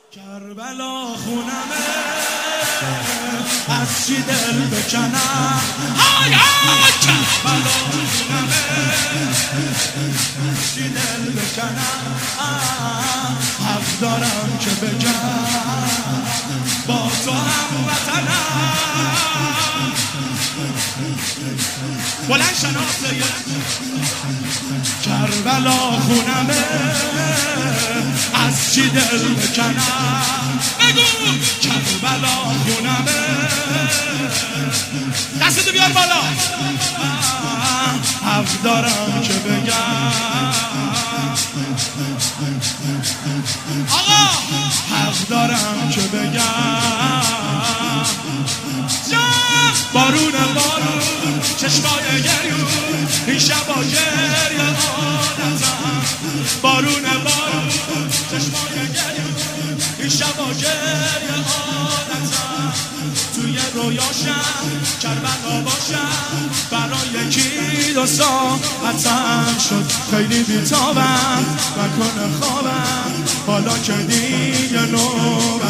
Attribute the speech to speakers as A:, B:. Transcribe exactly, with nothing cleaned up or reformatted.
A: کربلا خونمه از چی دل بکنم های های کربلا خونمه از چی دل بکنم حق دارم که بگم با تو هم وطنم بلند شناسه کربلا خونمه از چی دل بکنم بگو کربلا خونمه دستتو بیار بالا حق دارم که بگم آقا حق دارم که بگم بارون بارون چشمای گریون این شبا گریه آدتم بارون بارون چشمای گریون این شبا گریه آدتم توی رویاشم کربلا باشم برای یکی دو ساعتم شد خیلی بیتابم نکنه خوابم حالا که دیگه نوبت